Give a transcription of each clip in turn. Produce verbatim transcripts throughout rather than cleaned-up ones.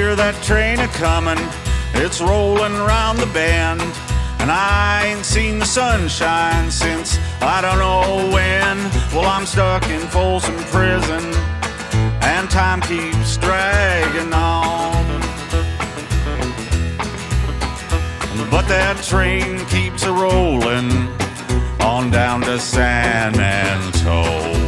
hear that train a-comin', it's rollin' round the bend, and I ain't seen the sunshine since I don't know when. Well, I'm stuck in Folsom Prison, and time keeps dragging on. But that train keeps a-rollin' on down to San Antone.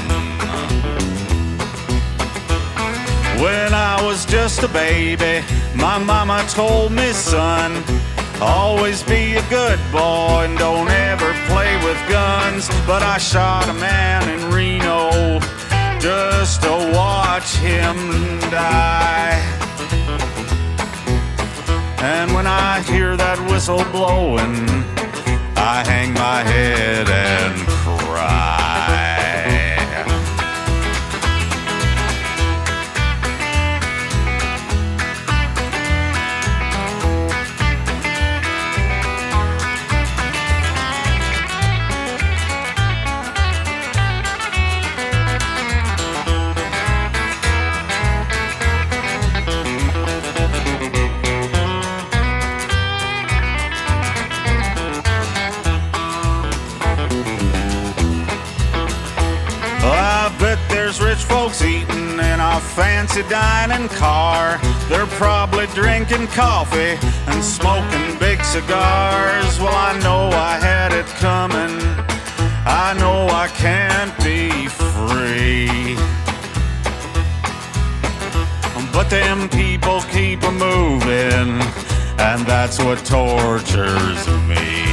When I was just a baby, my mama told me, son, always be a good boy and don't ever play with guns. But I shot a man in Reno just to watch him die. And when I hear that whistle blowing, I hang my head and cry. Rich folks eating in a fancy dining car. They're probably drinking coffee and smoking big cigars. Well, I know I had it coming, I know I can't be free. But them people keep a-moving, and that's what tortures me.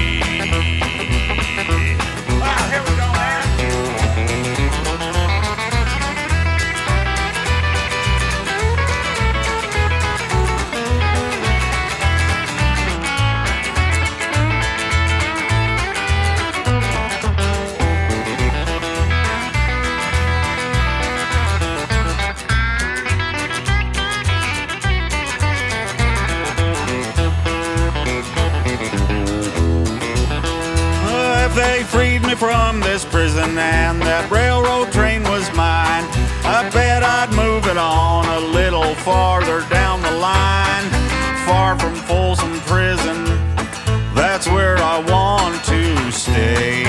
They freed me from this prison and that railroad train was mine, I bet I'd move it on a little farther down the line. Far from Folsom Prison, that's where I want to stay.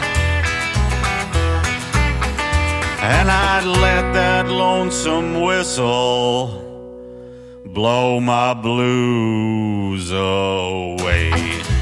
And I'd let that lonesome whistle blow my blues away.